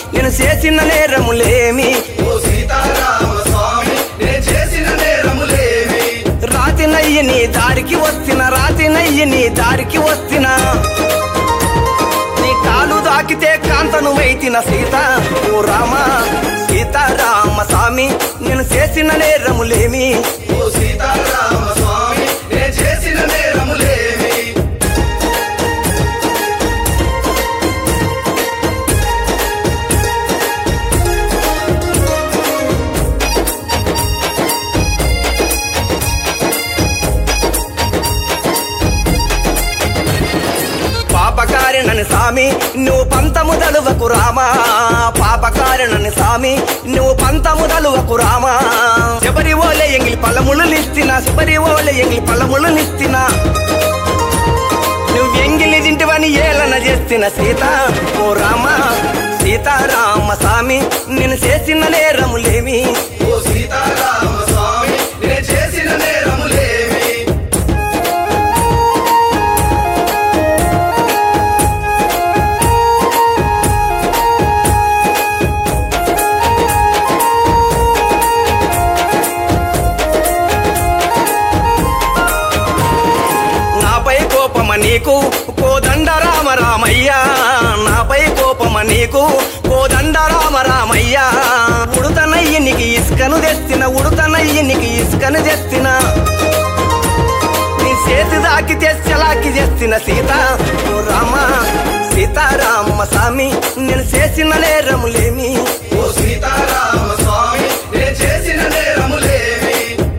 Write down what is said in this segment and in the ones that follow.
నేను చేసిన నేరములేమి ఓ సీతారామ స్వామి నేను చేసిన నేరములేమి రాతినయ్యి నీ దారికి వస్తున్నా రాతినయ్యి నీ దారికి వస్తున్నా నీ కాలు దాకితే కాంతను వైతిన సీత ఓ రామ సీతారామ స్వామి నేను చేసిన నేరములేమి ఓ సీతారామ స్వామి నేను చేసిన నేరములేమి పాపకారిణని స్వామి నువ్వు పంతము దలువకు రామా పాపకారిణని స్వామి నువ్వు పంతము దలువకు రామా శబరి ఓలే ఎంగిలి పల్లములు నిస్తినా శబరి ఓలే ఎంగిలి పల్లములు నిస్తినా నువ్వు ఎంగిలి తింటివని ఏలన చేసిన సీత ఓ రామ సీతారామ స్వామి నేను చేసిన నేరములేమి ఓ సీతారామ స్వామి నేను చేసిన నేరములేమి నాపై కోపమ నీకు కోదండ రామ రామయ్య నాపై కోపమ నీకు కోదండ రామ రామయ్య ఉడుతనయ్యి నీకు ఇసుకను తెస్తిన ఉడుతనయ్యి నీకు ఇసుకను తెస్తిన నీ చేతి దాకి తెచ్చలాకి చేసిన సీత ఓ రామ సీతారామ స్వామి నేను చేసిన నేరములేమి ఓ సీతారామ స్వామి నేను చేసిన నేరములేమి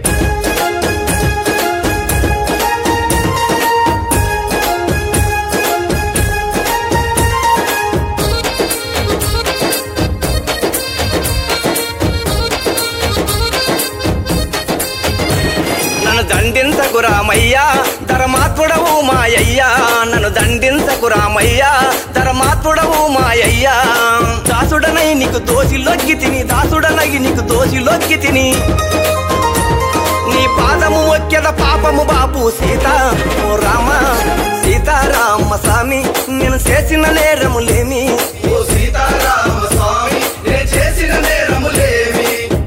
నన్ను దండించకు రామయ్యా ధర్మాత్ముడవు మాయయ్యా నన్ను దండించకు రామయ్యా ధర్మాత్ముడవు మాయయ్యా దాసుడనై నీకు దోషిలోకి తిని దాసుడనై నీకు దోషిలోకి తిని నీ పాదము ఒక్కెద పాపము బాపు సీత ఓ రామ సీతారామ స్వామి నేను చేసిన నేరములేమి ఓ సీతారామ స్వామి నేను చేసిన నేరములేమి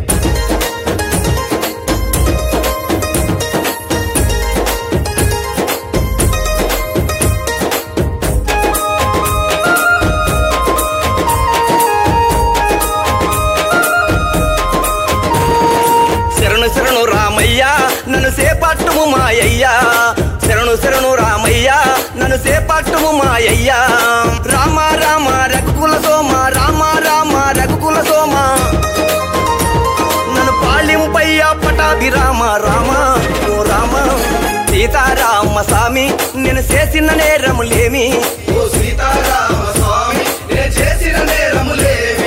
శరణు శరణు రామయ్య నన్ను సేపట్టుము మాయయ్యా శరణు శరణు రామయ్య నన్ను సేపట్టుము మాయయ్యా రామ రామ రఘుకుల సోమ రామ రామ రఘుకుల సోమ నన్ను పాలింపయ్యా పటాభి రామ రామ ఓ రామ సీతారామ స్వామి నేను చేసిన నేరములేమి ఓ సీతారామ స్వామి నేను చేసిన నేరములేమి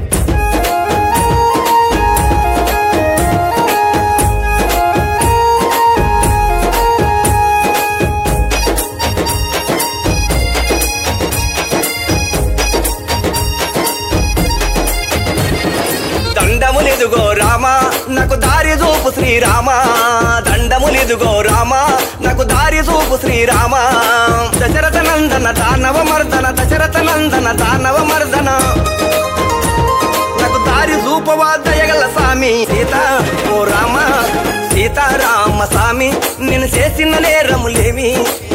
దండములిదుగో రామ నాకు దారి చూపు శ్రీరామ దండములిదుగో రామ నాకు దారి చూపు శ్రీరామ దశరథ నందన దానవ మర్దన దశరథ నందన దానవ మర్దన నాకు దారి చూపవా దయగల స్వామి సీత ఓ రామ సీతారామ స్వామి నేను చేసిన నేరములేమి